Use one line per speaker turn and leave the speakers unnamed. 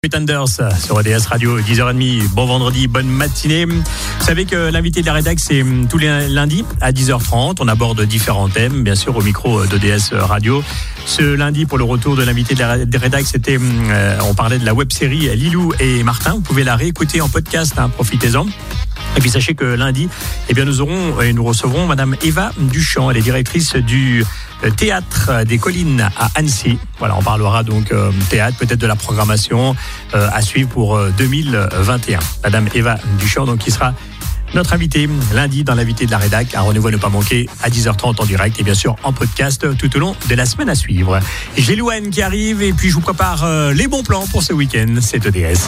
Pretenders sur EDS Radio, 10h30. Bon vendredi, bonne matinée. Vous savez que l'invité de la rédac, c'est tous les lundis à 10h30. On aborde différents thèmes, bien sûr, au micro d'EDS Radio. Ce lundi, pour le retour de l'invité de la rédac, c'était, on parlait de la web-série Lilou et Martin. Vous pouvez la réécouter en podcast, profitez-en. Et puis sachez que lundi, nous recevrons Madame Eva Duchamp. Elle est directrice du Théâtre des Collines à Annecy. Voilà, on parlera donc théâtre, peut-être de la programmation à suivre pour 2021. Madame Eva Duchamp, donc, qui sera notre invitée lundi dans l'invité de la rédac. Un rendez-vous à ne pas manquer à 10h30 en direct et bien sûr en podcast tout au long de la semaine à suivre. J'ai Louane qui arrive et puis je vous prépare les bons plans pour ce week-end. C'est EDS.